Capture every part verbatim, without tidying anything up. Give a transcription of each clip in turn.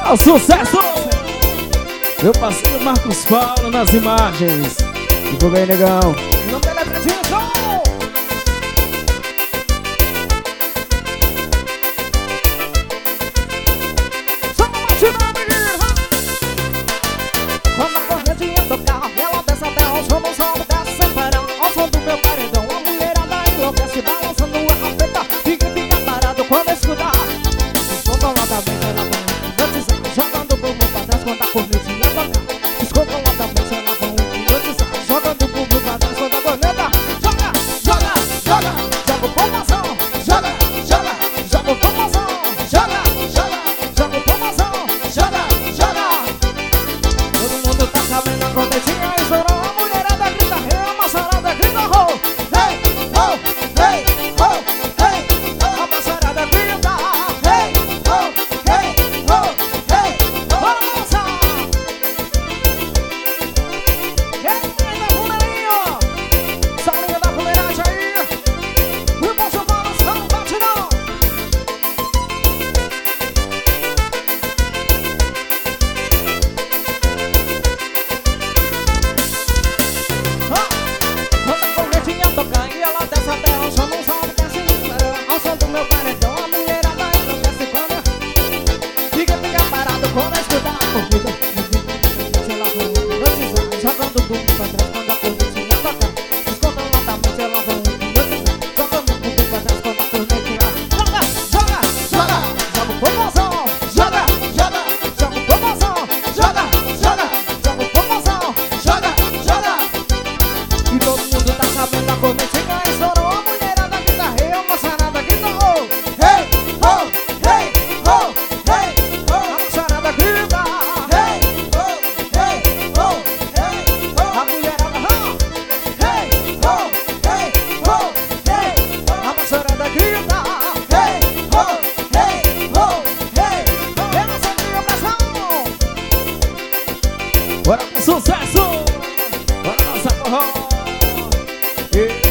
Ao sucesso! Meu parceiro Marcos Paulo nas imagens. Ficou bem, negão. O nome dele é Pretinho Show. Só uma batida, menina. Quando a cornetinha tocar, ela desce até ao som, não sobe, desce sem parar. Ao som do meu paredão, a mulherada enlouquece, balançando a rapeta. Fica, fica parado quando escutar. Escutam lá da mesa, ela vai hipnotizar, jogando o bumbum pra trás quando a cornetinha tocar. Escutam lá da mesa, ela vai hipnotizar, jogando o bumbum pra trás quando a corneta. Joga, joga, joga, joga o pomazão. Joga, joga, joga o pomazão. Joga, joga, joga o pomazão. Joga, joga. Todo mundo tá sabendo a cornetinha estourou. A mulherada grita, hey, a maçarada grita, ho. Hey, ho, hey, ho, hey, ho. A maçarada grita, hey, ho, hey, ho, hey, ho. Bora dançar. Hey, da fuleirinho. Salinha da fuleiragem aí. E o bom São Paulo está no batidão. Quando a cornetinha tocar e ela desce até o chão, não sabe que assim ao som do meu paredão, a mulherada enlouquece quando fica, fica parado quando escutar a corrida. Se ela for hipnotizar, jogando o bumbum pra trás quando a cornetinha tocar. Escutam lá da mente, ela vai hipnotizar, jogando o bumbum pra trás quando a cornetinha. Joga, joga, joga, joga o pomozão. Joga, joga, joga o pomozão. Joga, joga, joga o pomozão. Joga, joga. E todo mundo tá sabendo a cornetinha estourou. A mulherada grita, hey, a maçarada grita, oh. Hey, oh, hey, oh, hey, oh. A maçarada grita, hey, oh, hey, oh, hey, oh. A mulherada, oh, hey, oh, hey, oh, hey, oh. A maçarada grita, hey, oh, hey, oh, hey, oh. E nossa amiga pressão. Bora com sucesso! Bora dançar forró! Yeah.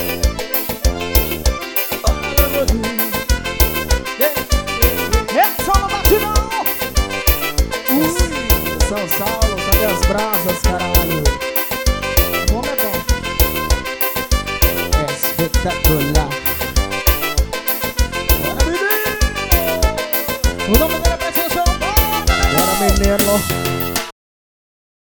É só no batidão. Ui, São Saulo, cadê as brasas, caralho? O homem é bom. É espetacular. Bora, menino! O nome dele é Pretinho Show. Bora, menino!